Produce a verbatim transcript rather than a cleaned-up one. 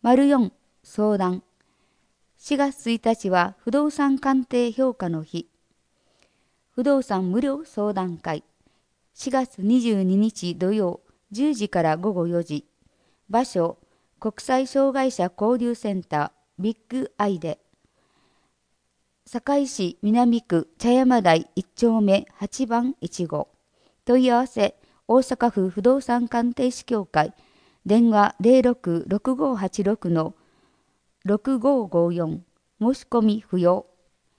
よん相談。しがつついたちは不動産鑑定評価の日。不動産無料相談会。しがつにじゅうににち土曜じゅうじからごごよじ。場所、国際障害者交流センタービッグアイで。堺市南区茶山台いち丁目はちばんいちご。問い合わせ、大阪府不動産鑑定士協会。電話 ゼロろく ろくごはちろく ろくごごよん。申し込み不要。